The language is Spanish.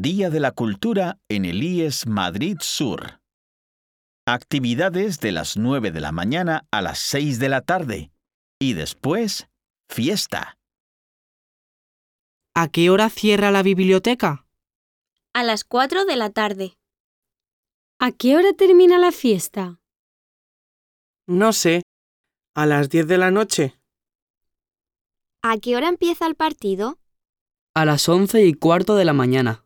Día de la Cultura en el IES Madrid Sur. Actividades de las 9 de la mañana a las 6 de la tarde. Y después, fiesta. ¿A qué hora cierra la biblioteca? A las 4 de la tarde. ¿A qué hora termina la fiesta? No sé. ¿A las 10 de la noche? ¿A qué hora empieza el partido? A las 11:15 de la mañana.